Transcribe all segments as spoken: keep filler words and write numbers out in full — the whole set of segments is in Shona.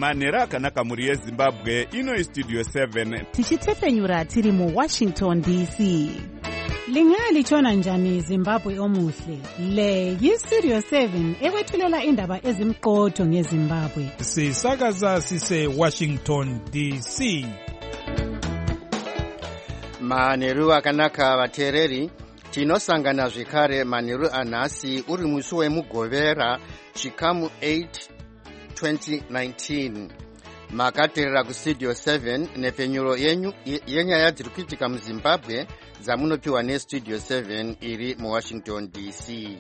manhero akanaka mhuri yezimbabwe. Ino Studio seven tichitefenyura tiri mu Washington D C. Lingalitshona njani Zimbabwe omuhle? Le yi-Studio seven ekwethulela indaba ezimqotho ngeZimbabwe. Sisakaza sise Washington D C. Manheru akanaka vateereri, tinosangana zvekare manheru anhasi uri musi wemugovera chikamu eight twenty nineteen. Makateerera kuStudio seven nepfenyuro yenyu yenyaya dziri kuitika muZimbabwe dzamunopiwa neStudio seven iri muWashington D C.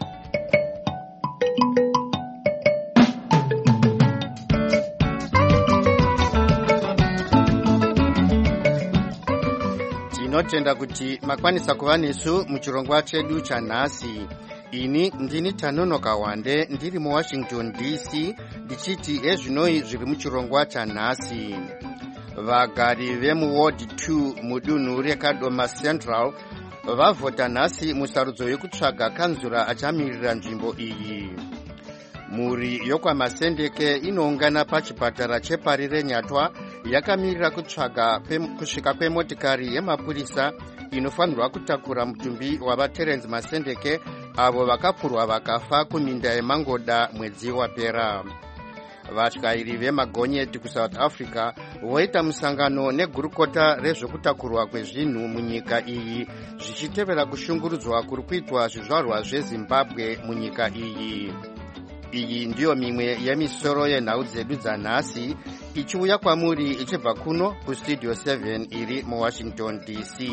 Tinotenda kuti makwanisa kuva nesu muchirongwa chedu chanhasi. Ini ndini Tanonoka Wande ndiri muWashington D C ndichiti ezvinoi zviri muchirongwa chanhasi. Vagari vemuWard two mudunhu reKadoma Central vavhota nhasi musarudzo yekutsvaga kanzura achamirira nzvimbo iyi. Mhuri yokwaMasendeke inoungana pachipatara chepari reNyatwa yakamirira kutsvaga kusvika kwemotikari yemapurisa inofanirwa kutakura mutumbi wavaTerence Masendeke avo vakapfurwa vakafa kuminda yeMangoda mwedzi wapera. Vatyairi vemagonyeti kuSouth Africa voita musangano negurukota rezvekutakurwa kwezvinhu munyika iyi zvichitevera kushungurudzwa kuri kuitwa zvizvarwa zveZimbabwe munyika iyi. Iyi ndiyo mimwe yemisoro yenhau dzedu dzanhasi ichiuya kwamuri ichibva kuno kuStudio seven iri muWashington D C.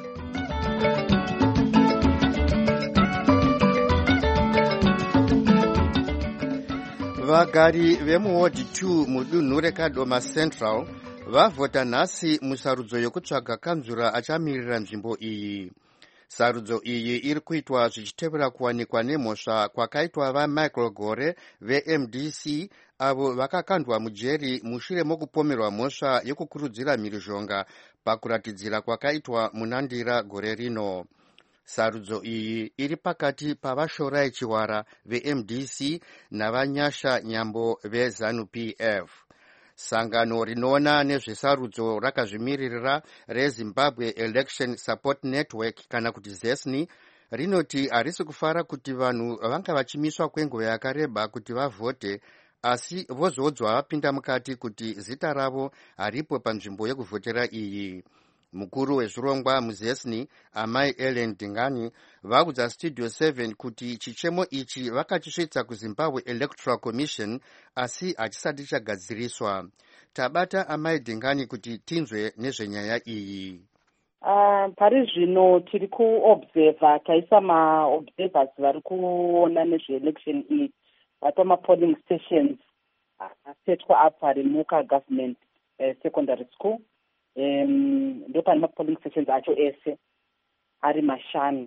Vagari vemuWard two mudunhu reKadoma Central vavhota nhasi musarudzo yokutsvaga kanzura achamirira nzvimbo iyi. Sarudzo iyi iri kuitwa zvichitevera kuwanikwa nemhosva kwakaitwa vaMichael Gore veM D C avo vakakandwa mujeri mushure mokupomerwa mhosva yokukurudzira mhirizhonga pakuratidzira kwakaitwa munandira gore rino. Sarudzo iyi iri pakati pavashorai Chiwara veM D C navanyasha Nyambo veZanu P F. Sangano rinoona nezvesarudzo rakazvimiririra reZimbabwe Election Support Network kana kuti ZESNI rinoti harisi kufara kuti vanhu vanga vachimiswa kwenguva yakareba kuti vavhote, asi vozodzwa vapinda mukati kuti zita ravo haripo panzvimbo yekuvhotera iyi. Mukuru wezvirongwa muZESNI Amai Ellen Dingani vaudza Studio seven kuti chichemo ichi vakachisvitsa kuZimbabwe Electoral Commission asi hachisati chagadziriswa. Tabata Amai Dingani kuti tinzwe nezvenyaya iyi. Uh, pari zvino tiri kuobserva taisa maobservers vari kuona nezveelection iyi vatama-polling stations asetwa apa pari Muka Government uh, Secondary School. Um, ndo pane ma-polling stations acho ese ari mashanu.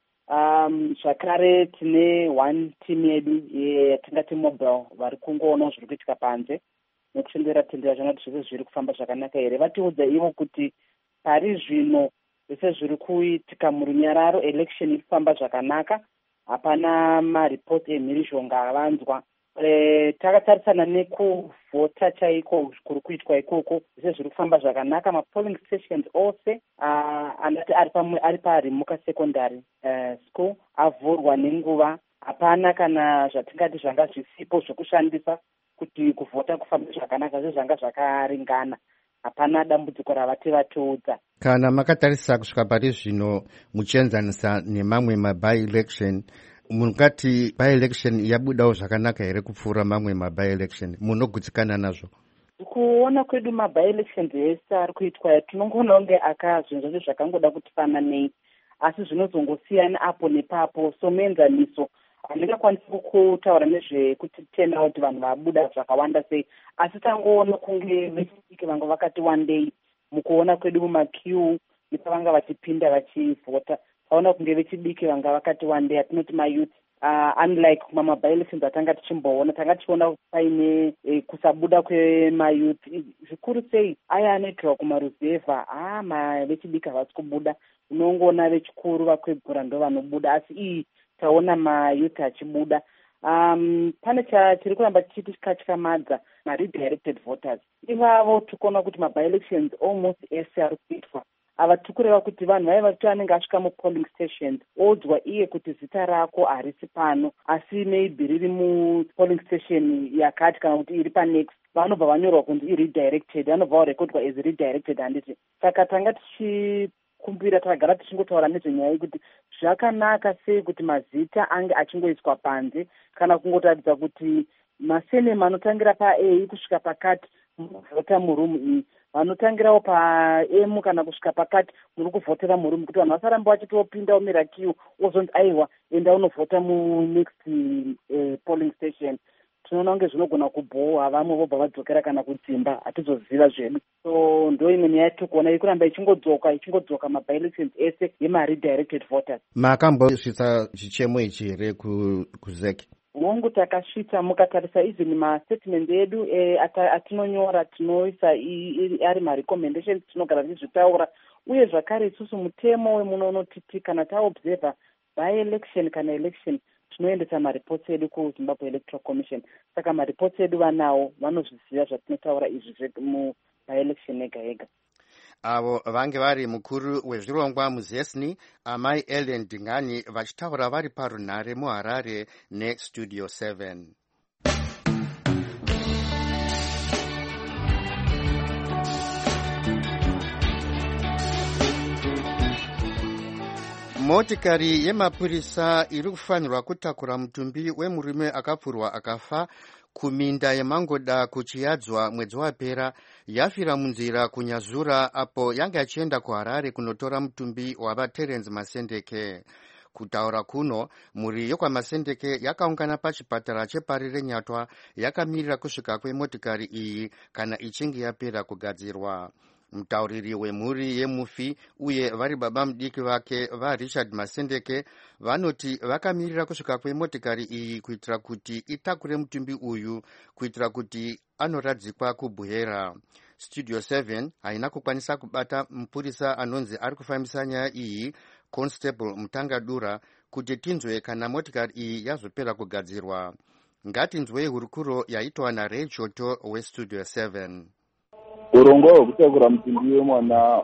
Um, zvakare tine one team yedu yatingati mobile vari kungoona zviri kuitika panze nekushembera tendera zvona kuti zvese zviri kufamba zvakanaka here. Vatiudza ivo kuti pari zvino zvese zviri kuitika murunyararo election iri kufamba zvakanaka, hapana maripoti emhirizhonga avanzwa. E, takatarisana nekuvhota chaiko kuri kuitwa ikoko zvese zviri kufamba zvakanaka. Ma-polling stations ose uh, anati ari pamwe ari pari Muka Secondary uh, School avhurwa nenguva. Hapana kana zvatingati zvanga zvisipo zvekushandisa kuti kuvhota kufamba zvakanaka, zvese zvanga zvakaringana. Hapana dambudziko ravati vatiudza. Kana makatarisa kusvika pari zvino muchienzanisa nemamwe ma-by-election, mungati by-election yabudawo zvakanaka here kupfuura mamwe ma-by-election? Munogutsikana nazvo? Kuona kwedu ma-by-elections ese ari kuitwa tinongoona kunge akazvinhu zvazvo zvakangoda kuti fananei, asi zvinozongosiyana apo nepapo. So muenzaniso handingakwanisi kutaura nezvekuti tena kuti vanhu vabuda zvakawanda sei, asi tangoona kunge vechidiki vanga vakati wandei mukuona kwedu mumaqueue nepavanga vachipinda vachivhota. Taona kunge vechidiki vanga vakati wandei, atinoti mayouth. Uh, unlike mama-by-elections atanga tichimboona, tanga tichiona paine eh, kusabuda kwemayouth zvikuru sei aya anoitirwa kumaruzevha. Ah, ma vechidiki havasi kubuda, unongoona vechikuru vakwegura ndo vanobuda, asi iyi taona mayouth achibuda. Um, pane chiri kuramba chichiti chikatyamadza maredirected voters ivavo tikuona kuti maby-elections almost ese ari kuitwa ava tiri kureva kuti vanhu vaiva kuti vanenge asvika mupolling stations odzwa iye kuti zita rako harisi pano asi maybe riri mupolling station yakati kana kuti iri panext vanobva vanyorwa kunzi iredirected vanobva varekodwa as redirected handiti saka tanga tichikumbira takagara tichingotaura nezvenyaya yekuti zvakanaka sei kuti mazita ange achingoiswa panze kana kungotaridza kuti masenema anotangira pa-a kusvika pakati munovhota murumu iyi vanotangirawo pa-m kana kusvika pakati muri kuvhotera murumu kuti vanhu vasaramba vachitopinda umirakiwo ozonzi aiwa enda unovhota munext uh, polling station tinoona kunge zvinogona kubhohwa vamwe vobva vadzokera kana kudzimba hatizoziva zvedu so ndo imwe nyaya yatiri kuona iri kuramba ichingodzoka ichingodzoka maby-elections ese yemaredirected voters. makambosvitsa chichemo ichi here kuzeki? hongu takasvitsa mukatarisa even mastatement edu e, atinonyora tinoisa ari marecommendations tinogara tichizvitaura uye zvakare isusu mutemo wemuno unotiti kana taobserva by-election kana election tinoendesa mareports edu kuzimbabwe electoral commission saka mareports edu vanawo vanozviziva zvatinotaura izvi muby-election ega ega. avo vange vari mukuru wezvirongwa muzesni amai Ellen Dingani vachitaura vari parunhare muHarare nestudio seven. motikari yemapurisa iri kufanirwa kutakura mutumbi wemurume akapfurwa akafa kuminda yemangoda kuchiyadzwa mwedzi wapera yafira munzira kunyazura apo yanga yachienda kuHarare kunotora mutumbi wavaTerence Masendeke. Kutaura kuno mhuri yokwamasendeke yakaungana pachipatara chepari renyatwa yakamirira kusvika kwemotikari iyi kana ichinge yapera kugadzirwa. Mutauriri wemhuri yemufi uye vari baba mudiki vake vaRichard Masendeke vanoti vakamirira kusvika kwemotikari iyi kuitira kuti itakure mutumbi uyu kuitira kuti anoradzikwa kubhuhera. Studio seven haina kukwanisa kubata mupurisa anonzi ari kufambisa nyaya iyi Constable Mutangadura kuti tinzwe kana motikari iyi yazopera kugadzirwa. Ngatinzwei hurukuro yaitwa naRay Choto weStudio seven. Urongwa hwekutakura mutumbi wemwana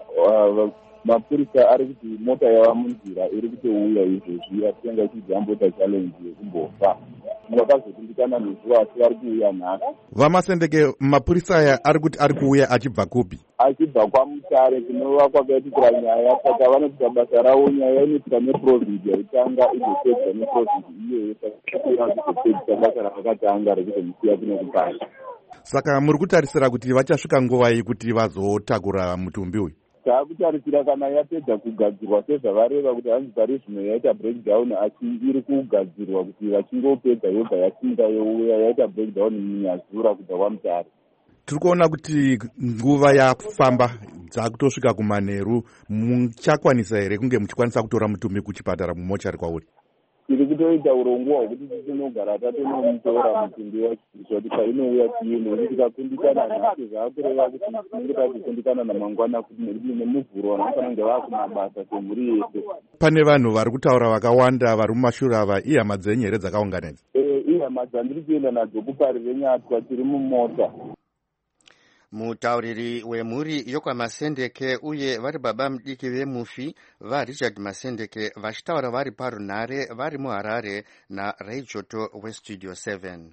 mapurisa ari kuti mota yava munzira iri kutouya izvezvi atenga ichizambota challenge yekumbofa vakazokundikana nezuva asi vari kuuya nhasi. Vamasendeke mapurisa aya ari kuti ari kuuya achibva kupi? Achibva kwaMutare kunova kwakaitikira nyaya saka vanoita basa ravo nyaya inoitwa neprovinsi yaitanga izopedzwa neprovinsi iyoyo sakazopedzisa basa rakatanga rekuzomusiya kuno kupanda. Saka muri kutarisira kuti vachasvika nguva iyi kuti vazotakura mutumbi uyu? Taakutarisira kana yapedza kugadzirwa sezvavareva kuti hanzi pari zvino yaita breakdown asi iri kugadzirwa kuti vachingopedza yobva yasinga youya yaita breakdown munyazura kubva kwaMutare. Tiri kuona kuti nguva yafamba dzakutosvika kumanheru, muchakwanisa here kunge muchikwanisa kutora mutumbi kuchipatara mumochari kwauri? Tiri kutoita urongwa hwekuti titinogara tatonomutora mutumbi wacho kuti painouya tiino kuti tikakundikana nhasi zvaakureva kuti tinenge takukundikana namangwana kuti nemuvhuro vanofanira kunge vaakumabasa semhuri yese. Pane vanhu vari kutaura vakawanda vari mumashure ava ihama dzenyu here dzakaunganidza? Eh, ihama dzandiri kuenda nadzo kupari renyatwa tiri mumota. Mutauriri wemhuri yokwamasendeke uye vari baba mudiki vemufi vaRichard Masendeke vachitaura vari parunhare vari muHarare naRay Choto weStudio seven.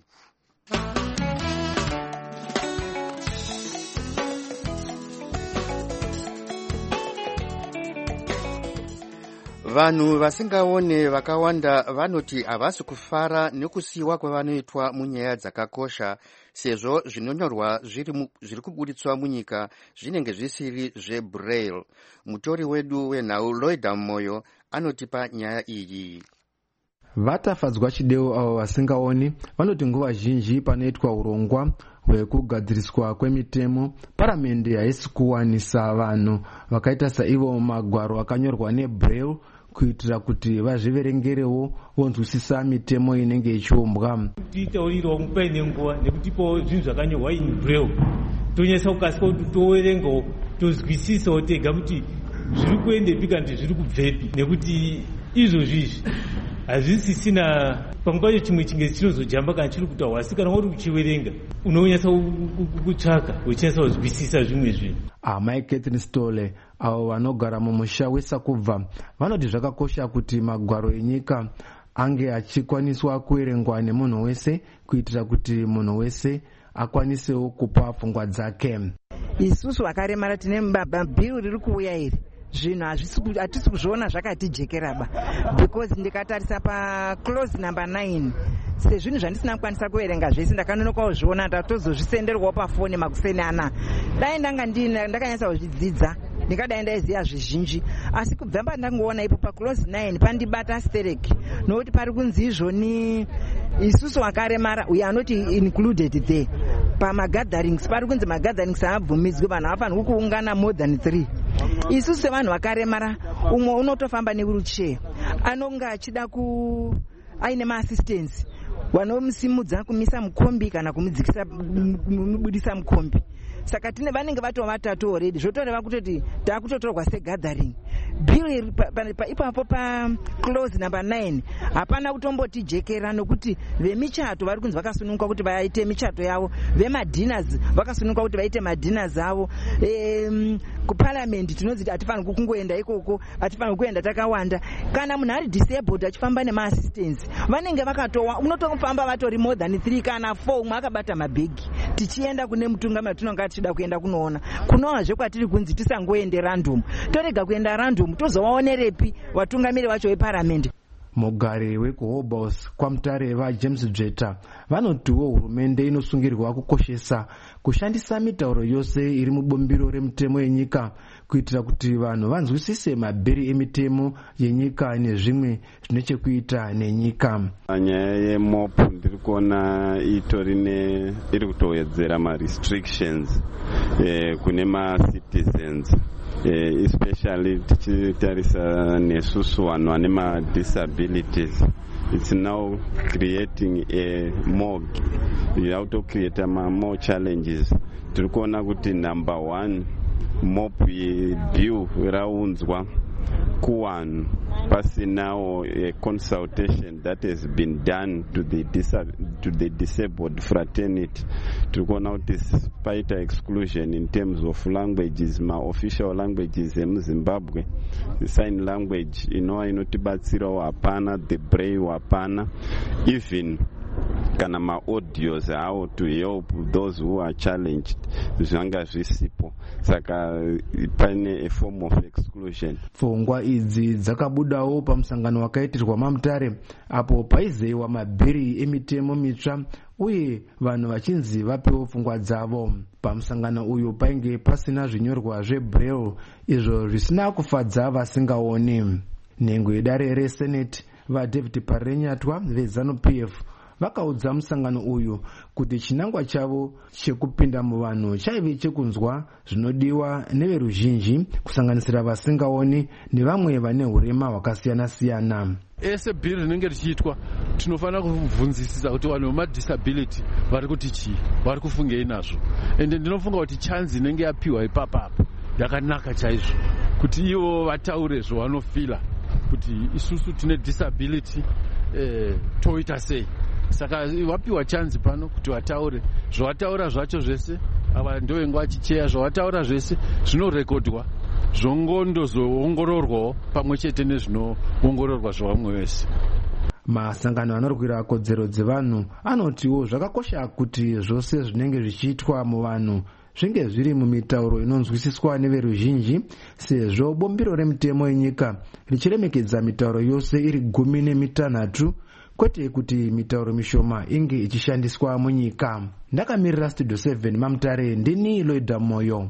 Vanhu vasingaone vakawanda vanoti havasi kufara nekusiyiwa kwavanoitwa munyaya dzakakosha sezvo zvinonyorwa zviri kuburitswa munyika zvinenge zvisiri zvebraille. Mutori wedu wenhau Loida Moyo anotipa nyaya iyi. Vatafadzwa chideu avo vasingaoni vanoti nguva zhinji panoitwa urongwa hwekugadziriswa kwemitemo paramende haisi kuwanisa vanhu vakaita saivo magwaro akanyorwa nebraille kuitira kuti vazviverengerewo vonzwisisa mitemo inenge ichiumbwa. Titaurirawo paine nguva nekutipawo zvinhu zvakanyorwa in braille tonyasa kukasika kuti toverengawo tozwisisawo tega kuti zviri kuendepi kana kuti zviri kubvepi nekuti izvozvizvi hazvisisina panguva yacho chimwe chingezi chinozojamba kana chiri kutaura, asi kana uri kuchiverenga unonyatsa kutsvaka uchinatsa kuzwisisa zvimwe zvinhu. amai Catherine Stole avo vanogara mumusha weSakubva vanoti zvakakosha kuti magwaro enyika ange achikwaniswa kuverengwa nemunhu wese kuitira kuti munhu wese akwanisewo kupa pfungwa dzake. isusu vakaremara tine bhiru riri kuuya iri zvinhu hatisi kuzviona zvakatijekeraba, because ndikatarisa paclose number nine sezvinhu zvandisina kukwanisa kuverenga zvese ndakanonokawo zviona ndatozozvisenderwawo pafoni makuseni ana. dai ndanga ndakanyatsa kuzvidzidza ndingadai ndaiziva zvizhinji, asi kubva pandangoona ipo paclose nine pandibata astereki nokuti pari kunzi izvoni isusu vakaremara we are not included there. Pamagatherings pari kunzi magatherings haabvumidzwi, vanhu havafanirwi kuungana more than three. isusu sevanhu vakaremara umwe unotofamba newirucheya anonga achida ku aine maassistance wanomusimudza kumisa mukombi kana kumubudisa mukombi. Saka tine vanenge vatova vatatu already, zvotoreva kutoti taakutotorwa segathering. Bill ipapo pa close number nine hapana kutombotijekera nokuti vemichato vari kunzi vakasununguka kuti vaite michato yavo, vemadinners vakasununguka kuti vaite madinners avo. E, kuparliament tinonzi hatifanirwi kungoenda ikoko, hatifanirwi kuenda takawanda. Kana munhu ari disabled achifamba nemaassistance vanenge vakatowa, unotofamba vatori more than three kana four, umwe akabata mabhegi tichienda kune mutungamiri tinonga tichida kuenda kunoona. Kunoazve kwatiri kunzi tisangoende random, torega kuenda random tozovaonerepi vatungamiri vacho veparamendi. mugari wekuhobos kwamutare vaJames Dzveta vanotiwo hurumende inosungirwa kukoshesa kushandisa mitauro yose iri mubumbiro remutemo yenyika kuitira kuti vanhu vanzwisise mabhiri emitemo yenyika nezvimwe zvine chekuita nenyika. nyaya yemopu ndiri kuona itorine iri kutowedzera ma-restrictions eh, kune ma-citizens Uh, especially tichitarisa nesusu vanhu vane ma-disabilities. It's now creating a more, you have to create a more challenges. Tiri kuona kuti number one mop bill raunzwa kuwanhu pasinawo a consultation that has been done to the to the disabled fraternity. Tiri kuona kuti paita exclusion in terms of languages, ma-official languages emuZimbabwe, the sign language inova inotibatsirawo hapana, the braille hapana, even kana ma-audios how to help those who are challenged zvanga zvisipo, saka pane a form of exclusion. Pfungwa idzi dzakabudawo pamusangano wakaitirwa maMutare apo paizewa mabhiri emitemo mitsva uye vanhu vachinzi vapewo pfungwa dzavo. Pamusangano uyu painge pasina zvinyorwa zvebraille izvo zvisina kufadza vasingaoni. Nhengo yedare reseneti vaDavid Parenyatwa veZanu-P F vakaudza musangano uyu kuti chinangwa chavo chekupinda muvanhu chaive chekunzwa zvinodiwa neveruzhinji kusanganisira vasingaoni nevamwe vane hurema hwakasiyana siyana. Ese bhiri rinenge richiitwa tinofanira kubvunzisisa kuti vanhu vemadisability vari kuti chii, vari kufungei nazvo, ende ndinofunga kuti chanzi inenge yapiwa ipapapo yakanaka chaizvo kuti ivo vataure zvavanofila kuti isusu tine disability eh, toita sei. Saka wapiwa chanzi pano kuti wataure zvawataura zvacho zvese, ava ndovenga vachicheya zvawataura zvese zvinorekodwa zvongondozoongororwawo pamwe chete nezvinoongororwa zvavamwe vese. Masangano anorwira kodzero dzevanhu anotiwo zvakakosha kuti zvose zvinenge zvichiitwa muvanhu zvinge zviri mumitauro inonzwisiswa neveruzhinji, sezvo bombiro remutemo yenyika richiremekedza mitauro yose iri gumi nemitanhatu kwete kuti mitauro mishoma inge ichishandiswa munyika. Ndakamirira Studio seven maMutare, ndini Loida Moyo.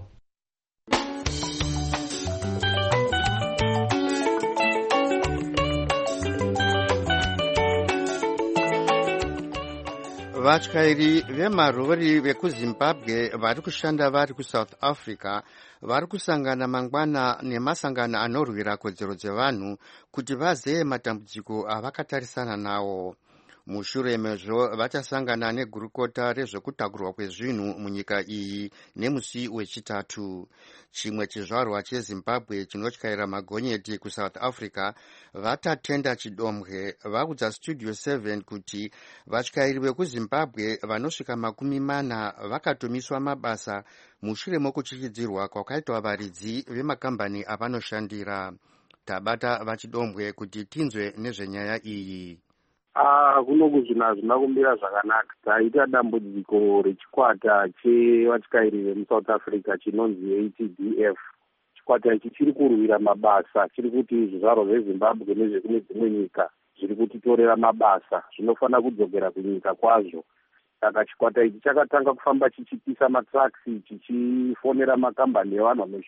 vatyairi vemarori vekuzimbabwe vari kushanda vari kuSouth Africa vari kusangana mangwana nemasangano anorwira kodzero dzevanhu kuti vazeye matambudziko avakatarisana nawo. Mushure mezvo vachasangana negurukota rezvekutakurwa kwezvinhu munyika iyi nemusi wechitatu. Chimwe chizvarwa cheZimbabwe chinotyaira magonyeti kuSouth Africa vatatenda chidombwe vaudza Studio seven kuti vatyairi vekuZimbabwe vanosvika makumi mana vakatomiswa mabasa mushure mokuchikidzirwa kwakaitwa varidzi vemakambani avanoshandira. Tabata vachidombwe kuti tinzwe nezvenyaya iyi. Ah, kunoku zvinhu hazvina kumira zvakanaka. Taita dambudziko rechikwata chevatyairi vemuSouth Africa chinonzi A T D F. Chikwata ichi chiri kurwira mabasa, chiri kuti zvizvarwa zveZimbabwe nezvekune dzimwe nyika zviri kutitorera mabasa, zvinofanira kudzokera kunyika kwazvo. Saka chikwata ichi chakatanga kufamba chichipisa matraksi, chichifonera makambani evanhu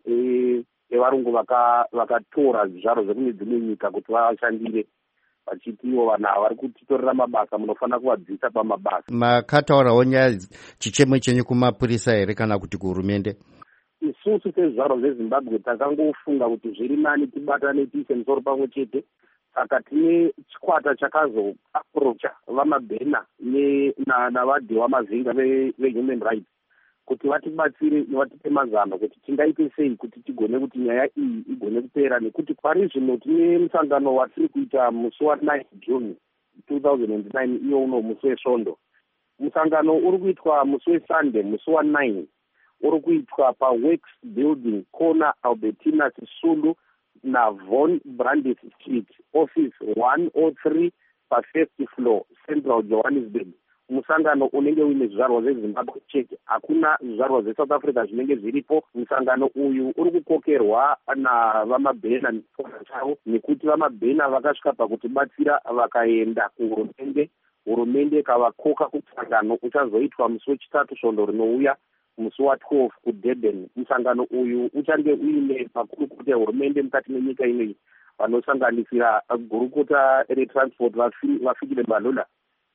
evarungu vakatora zvizvarwa zvekune dzimwe nyika kuti vashandire, vachitiwo vanhu ava vari kutitorera mabasa, munofanira kuvadzisa pamabasa. Makataurawo nyaya chichemo chenyu kumapurisa here kana kuti kuhurumende? Isusu sezvizvarwa zveZimbabwe takangofunga kuti zviri nani tibatane tiise musoro pamwe chete. Saka tine chikwata chakazoaprocha vamabhena navadhiwa mazinga vehuman rights kuti vatibatsire vatipe mazano kuti tingaite sei kuti tigone kuti nyaya iyi igone kupera, nekuti pari zvino tine musangano watiri kuita musi wa9 June two thousand nine iyo uno musi wesvondo. Musangano uri kuitwa musi weSunday musi wa9 uri kuitwa paWorks Building corner Albertina Sisulu na Von Brandes Street, office one oh three pafirst floor, Central Johannesburg. Musangano unenge uine zvizvarwa zveZimbabwe chete, hakuna zvizvarwa zveSouth Africa zvinenge zviripo. Musangano uyu uri kukokerwa navamabhena chavo, nekuti vamabhena vakasvika pakutibatsira vakaenda kuhurumende, hurumende ikavakoka kumusangano uchazoitwa musi wechitatu svondo rinouya musi wa12 kuDurban. Musangano uyu uchange uine makurukota ehurumende mukati menyika ineyi vanosanganisira gurukota retransport vafikile Mbalula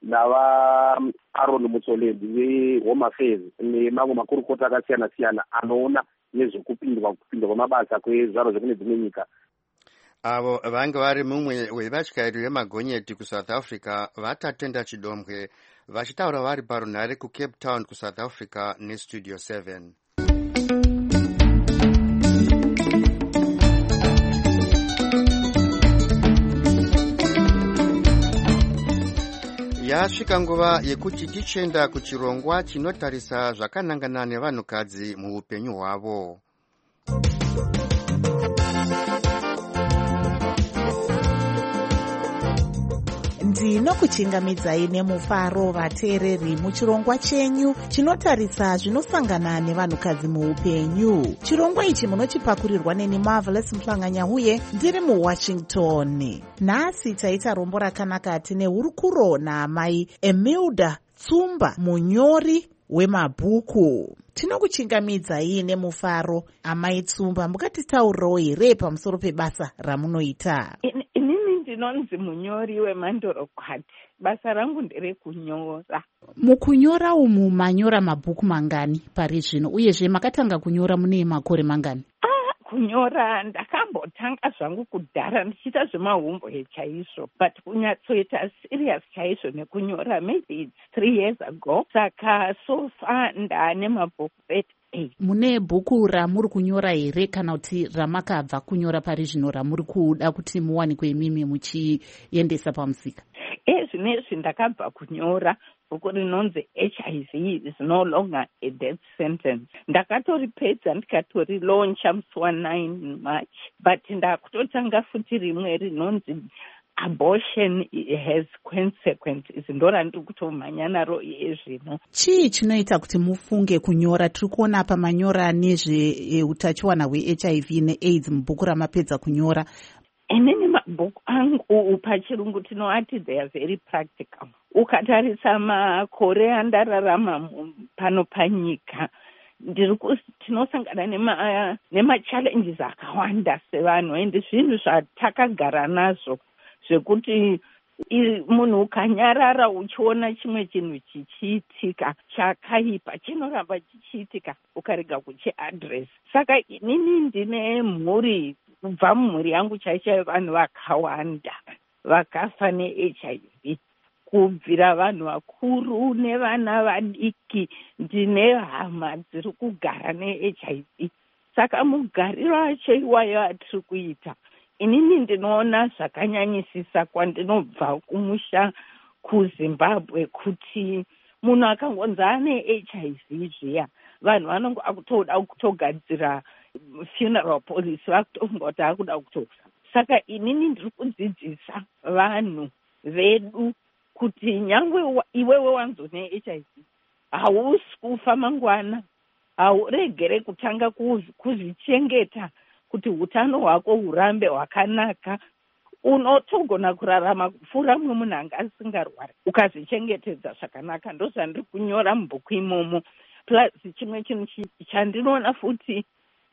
nava Aaron Mutsolembi veHome Affairs nemamwe makurukota akasiyana siyana anoona nezvekupindwa kupindwa kwamabasa kwezvaro zvekune dzimwe nyika. Avo vange vari mumwe wevatyairi vemagonyeti kuSouth Africa vatatenda chidombwe vachitaura vari parunhare kuCape Town kuSouth Africa neStudio seven. Yasvika nguva yekuti tichenda kuchirongwa chinotarisa zvakanangana nevanhukadzi muupenyu hwavo. Ndinokuchingamidzai nemufaro vateereri muchirongwa chenyu chinotarisa zvinosangana nevanhukadzi muupenyu. Chirongwa ichi munochipakurirwa neni Marvelous Mhlanganya uye ndiri muWashington. Nhasi taita rombo rakanaka tine hurukuro naamai Emilda Tsumba, munyori wemabhuku. Tinokuchingamidzai nemufaro amai Tsumba, mukatitaurirawo here pamusoro pebasa ramunoita? Ndinonzi munyori wemandorokwati. Basa rangu nderekunyora. Mukunyora umu manyora mabhuku mangani pari zvino, uyezve makatanga kunyora mune makore mangani? Ah, kunyora ndakambotanga zvangu kudhara ndichiita zvemahomboe chaizvo, but kunyatsoita serious chaizvo nekunyora maybe it's three years ago. Saka so far ndane mabhuku thirty. Mune bhuku ramuri kunyora here kana kuti ramakabva kunyora pari zvino ramuri kuda kuti muwanikwe imimi muchiendesa pamusika? E zvinezvi ndakabva kunyora bhuku rinonzi H I V is no longer a death sentence. Ndakatoripedza ndikatorilauncha musi wa9 March, but ndakutotanga futi rimwe rinonzi Abortion has consequences. Ndora ndiri kutomhanya naro iye zvino. Chii chinoita kuti mufunge kunyora? Tiri kuona pamanyora nezveutachiwana hweH I V neAIDS mubhuku ramapedza kunyora. Inini mabhuku angu pachirungu tinoati they are very practical. Ukatarisa makore andararama pano panyika, tinosangana nema nema challenges akawanda sevanhu, ende zvinhu zvatakagara nazvo zvekuti munhu ukanyarara uchiona chimwe chinhu chichiitika chakaipa chinoramba chichiitika ukarega kuchiadress. Saka inini ndine mhuri, kubva mumhuri yangu chaichayo vanhu vakawanda vakafa neH I V. kubvira vanhu vakuru nevana vadiki. Ndine hama dziri kugara ne-H I V. Saka mugariro acho iwayo atiri kuita, inini ndinoona zvakanyanyisisa kwandinobva kumusha kuZimbabwe kuti munhu akangonzi ane H I V zviya, vanhu vanongo akutoda kutogadzira funeral policy, vakutonga kuti akuda kutofa. Saka inini ndiri kudzidzisa vanhu vedu kuti nyangwe iwewe wanzone H I V hausi kufa mangwana, hauregere kutanga kuzvichengeta kuti utano hwako hurambe hwakanaka. Unotogona kurarama kupfuura mumwe munhu anga asingarwari ukazvichengetedza zvakanaka. Ndozvandiri kunyora mubhuku imomo. Plus chimwe chinhu chandinoona futi,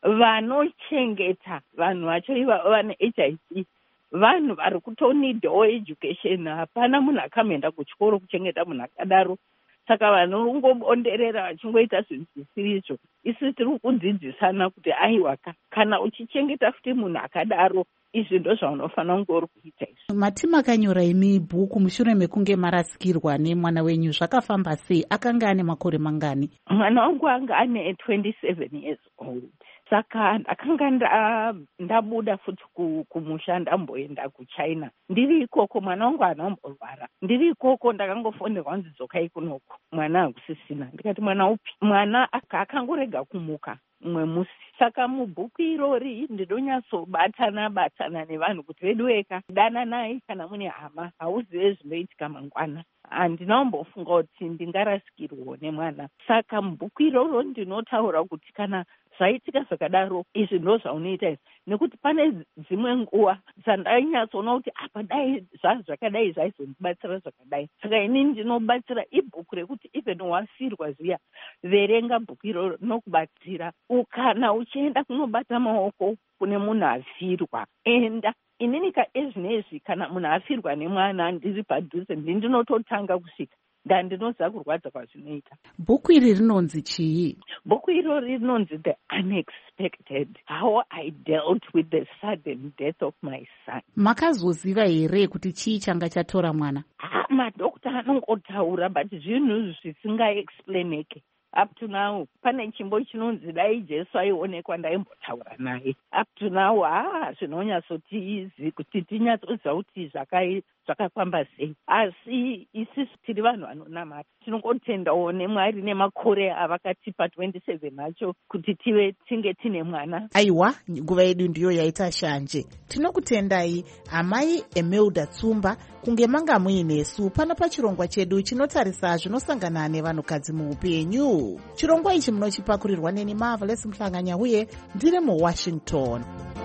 vanochengeta vanhu vacho ivavo vane H I V vanhu vari kutonidawo education. Hapana munhu akamboenda kuchikoro kuchengeta munhu akadaro. Saka vanhu vangobonderera vachingoita zvinhu zvisirizvo. Isi tiri kudzidzisana kuti aiwa kana uchichengeta futi munhu akadaro, izvi ndo zvaunofanira kunge uri kuita izvi. Mati makanyora imi bhuku mushure mekunge marasikirwa nemwana wenyu, zvakafamba sei? Akanga ane makore mangani? Mwana wangu anga ane twenty-seven years old. Saka ndakanga ndabuda futi kumusha ndamboenda kuChina. Ndiri ikoko mwana wangu anomborwara. Ndiri ikoko ndakangofonerwa nzi dzokai kunoko. Mwana hakusisina. Ndikati mwana upi? Mwana akangorega kumuka mwe musi. Saka mubhuku irori ndinonyatsobatana batana nevanhu kuti vedu weka dana naye kana mune hama, hauzive zvinoitika mangwana. Handinambofunga kuti ndingarasikirwa nemwana. Saka mubhuku iroro ndinotaura kuti kana zvaitika zvakadaro, izvi ndo zvaunoita izvi. Nekuti pane dzimwe nguva dzandanyatsoona kuti apa dai zvazvakadai zvaizondibatsira zvakadai. Saka inini ndinobatsira ibhuku rekuti even wafirwa zviya, verenga bhuku iroro rinokubatsira. Kana uchienda kunobata maoko kune munhu afirwa, enda. Inini kaezvinezvi kana munhu afirwa nemwana ndiri padhuze, ndinototanga kusvika ndandinoziva kurwadza kwazvinoita. Bhuku iri rinonzi chii? Bhuku irori rinonzi The Unexpected, How I Dealt with the Sudden Death of My Son. Makazoziva here kuti chii changa chatora mwana? Madhokta anongotaura but zvinhu zvisingaexplaineke. Up to now, pane chimbo chinonzi dai Jesu aionekwa ndaimbotaura naye. Up to now, ah, zvinonyatsotizi kuti tinyatsoziva kuti zvakafamba sei. Asi isusu tiri vanhu vanonamata. Tinongotendawo neMwari nemakore avakatipa twenty-seven acho kuti tive tinge tine mwana. Aiwa, nguva yedu ndiyo yaita shanje. Tinokutendai amai Emelda Tsumba kunge manga muinesu pano pachirongwa chedu chinotarisa zvinosangana nevanhukadzi muupenyu. Chirongwa ichi munochipakurirwa neni Marvelous Mhlanganya uye ndiri muWashington.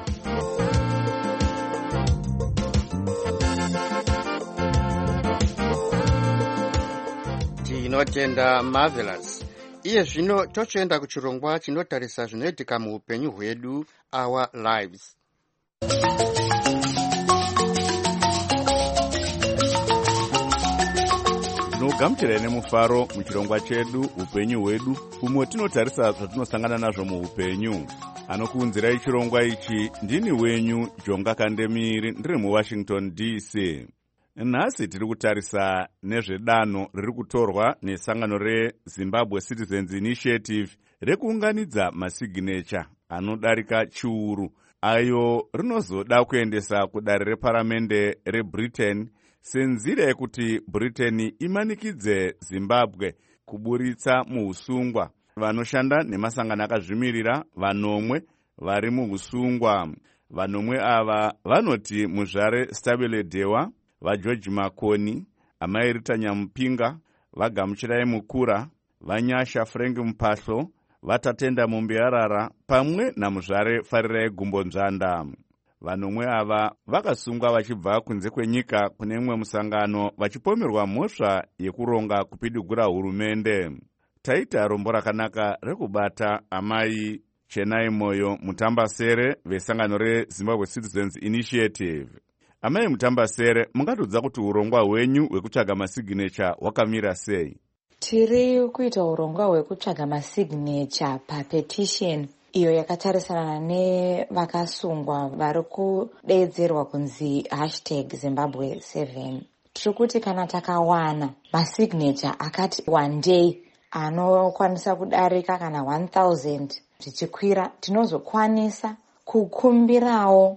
Tinotenda Marvelous. Iye zvino tochoenda kuchirongwa chinotarisa zvinoitika muupenyu hwedu, Our Lives. Tinogamuchira nemufaro muchirongwa chedu upenyu hwedu, umwe tinotarisa zvatinosangana nazvo muupenyu. Anokuunzirai chirongwa ichi ndini wenyu Jonga Kandemiri, ndiri muWashington D C. Nhasi tiri kutarisa nezvedano riri kutorwa nesangano reZimbabwe Citizens Initiative rekuunganidza masignature anodarika chiuru, ayo rinozoda kuendesa kudare reparamende reBritain senzira yekuti Britain imanikidze Zimbabwe kuburitsa muusungwa vanoshanda nemasangano akazvimirira vanomwe vari muusungwa. Vanomwe ava vanoti muzvare Stabile Dewa, vaGeorge Makoni, Amairita Nyamupinga, vaGamuchirai Mukura, vanyasha Frank Mpahlo, vatatenda Mumbiarara pamwe namuzvare Farirai Gumbonzvanda. Vanomwe ava vakasungwa vachibva kunze kwenyika kune mwe musangano vachipomerwa mhosva yekuronga kupidigura hurumende. Taita rombo rakanaka rekubata amai Chenai Moyo Mutambasere vesangano reZimbabwe Citizens Initiative. Amai Mutambasere, mungatodza kuti urongwa hwenyu hwekutsvaga masignature hwakamira sei? Tiri kuita urongwa hwekutsvaga masignature papetition iyo yakatarisana nevakasungwa vari kudeedzerwa kunzi hashtag Zimbabwe seven. tiri kuti kana takawana masignature akati wandei anokwanisa kudarika kana one thousand zvichikwira, tinozokwanisa kukumbirawo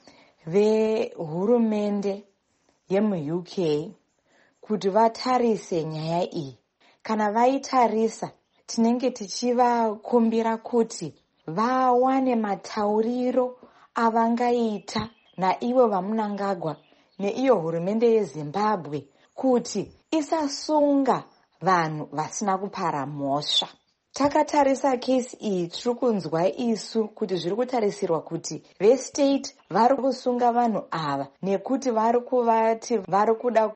vehurumende yemu U K kuti vatarise nyaya iyi. Kana vaitarisa, tinenge tichivakumbira kuti vawane matauriro avangaita naivo vaMnangagwa neiyo hurumende yeZimbabwe kuti isasunga vanhu vasina kupara mhosva. Takatarisa kesi iyi, tiri kunzwa isu kuti zviri kutarisirwa kuti vestate vari kusunga vanhu ava nekuti vari kuvati vari kuda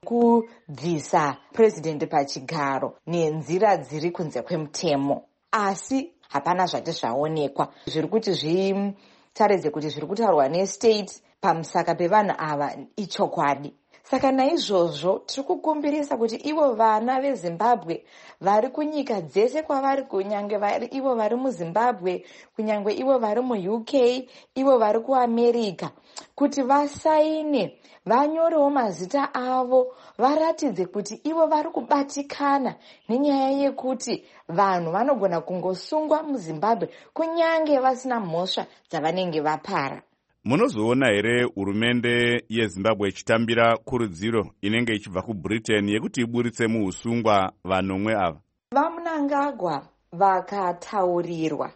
kubvisa president pachigaro nenzira dziri kunze kwemutemo, asi hapana zvati zvaonekwa zviri kuti zvitaridze kuti zviri kutaurwa nestate pamusaka pevanhu ava ichokwadi. Saka naizvozvo tiri kukumbirisa kuti ivo vana veZimbabwe vari kunyika dzese kwavari, kunyange vari ivo vari muZimbabwe, kunyange ivo vari muU K, ivo vari kuAmerica, kuti vasaine, vanyorewo mazita avo, varatidze kuti ivo vari kubatikana nenyaya yekuti vanhu vanogona kungosungwa muZimbabwe kunyange vasina mhosva dzavanenge vapara. Munozoona here hurumende yeZimbabwe ichitambira kurudziro inenge ichibva kuBritain yekuti iburitse muusungwa vanomwe ava? VaMnangagwa vakataurirwa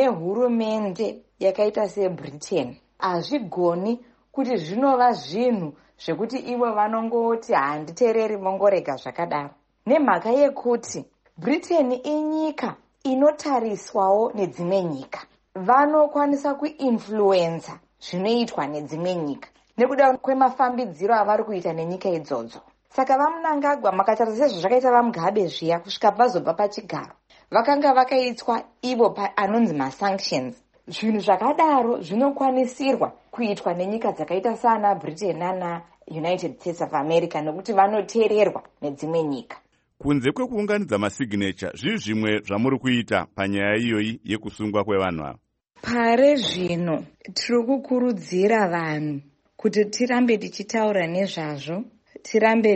nehurumende yakaita seBritain, hazvigoni kuti zvinova zvinhu zvekuti ivo vanongoti handiteereri vongorega zvakadaro, nemhaka yekuti Britain inyika inotariswawo nedzimwe nyika. Vanokwanisa kuinfluenza zvinoitwa nedzimwe nyika nekuda kwemafambidziro avari kuita nenyika idzodzo. Saka vaMnangagwa, makatarisa sezvazvakaita vaMugabe zviya, kusvika vazobva pachigaro, vakanga vakaitwa ivo anonzi masanctions. Zvinhu zvakadaro zvinokwanisirwa kuitwa nenyika dzakaita sana Britain nana United States of America nekuti vanoteererwa nedzimwe nyika. Kunze kwekuunganidza masignature, zviri zvimwe zvamuri kuita panyaya iyoyi yekusungwa kwevanhu ava? Pare zvino tiri kukurudzira vanhu kuti tirambe tichitaura nezvazvo, tirambe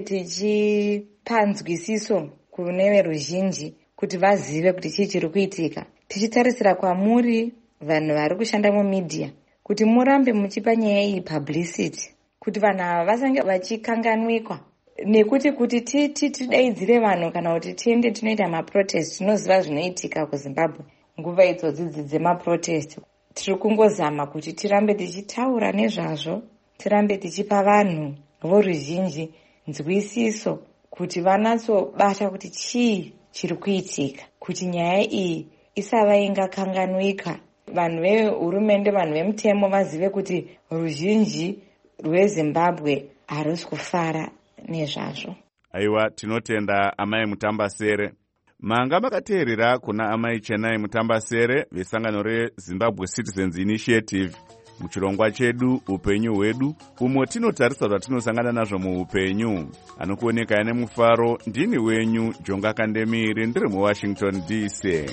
tichipa nzwisiso kune veruzhinji kuti vazive kuti chii chiri kuitika, tichitarisira kwamuri vanhu vari kushanda mumedia kuti murambe muchipa nyaya iyi publicity, kuti vanhu ava vasange vachikanganwikwa, nekuti kuti titi tidaidzire vanhu kana kuti tiende tinoita maprotest, tinoziva zvinoitika kuZimbabwe nguva idzodzi dzemaprotest. Tiri kungozama kuti tirambe tichitaura nezvazvo, tirambe tichipa vanhu voruzhinji nzwisiso kuti vanatsobata kuti chii chiri kuitika, kuti nyaya iyi isava ingakanganwika. Vanhu vehurumende, vanhu vemutemo vazive kuti ruzhinji rweZimbabwe harisi kufara nezvazvo. Aiwa, tinotenda amai Mutambasere. Manga makateerera kuna amai Chenai Mutambasere vesangano reZimbabwe Citizens Initiative muchirongwa chedu upenyu hwedu, umo tinotarisa zvatinosangana nazvo muupenyu. Anokuoneka ane mufaro, ndini wenyu Jonga Kandemiri, ndiri muWashington D C.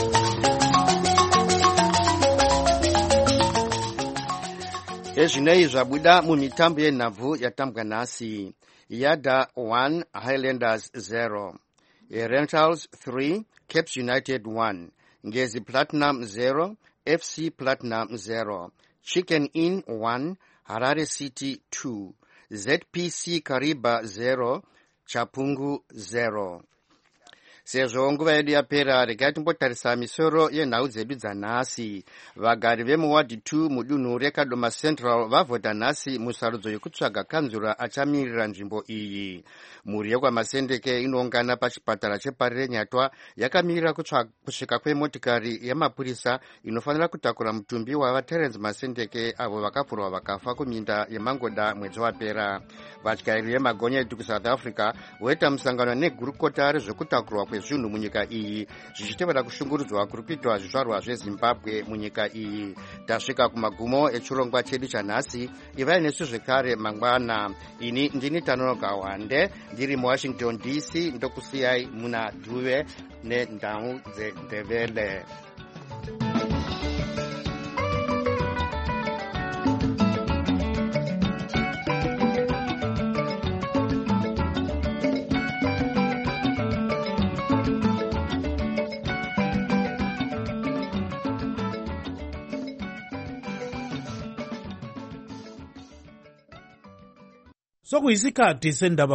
Ezvinei zvabuda mumitambo yenhabvu yatambwa nhasi. Yada one, Highlanders zero. Rentals three, Caps United one. Ngezi Platinum zero, F C Platinum zero. Chicken Inn one, Harare City two. Z P C Kariba zero, Chapungu zero. Sezvo nguva yedu yapera, regai timbotarisa misoro yenhau dzedu dzanhasi. Vagari vemuwadi two mudunhu reKadoma Central vavhota nhasi musarudzo yekutsvaga kanzura achamirira nzvimbo iyi. Mhuri yekwaMasendeke inoungana pachipatara chepari reNyatwa yakamirira kusvika kwemotikari yemapurisa inofanira kutakura mutumbi wavaTerence Masendeke avo vakapfurwa vakafa kuminda yeMangoda mwedzi wapera. Vatyairi vemagonyeti kuSouth Africa voita musangano negurukota rezvekutakurwa kwezvinhu munyika iyi, zvichitevera kushungurudzwa kuri kuitwa zvizvarwa zveZimbabwe munyika iyi. Tasvika kumagumo echirongwa chedu chanhasi. Ivai nesu zvekare mangwana. Ini ndini Tanonoka Wande, ndiri muWashington D C, ndokusiyai muna Dhuve nendau dzeNdebele. sokuyisikhathi sendaba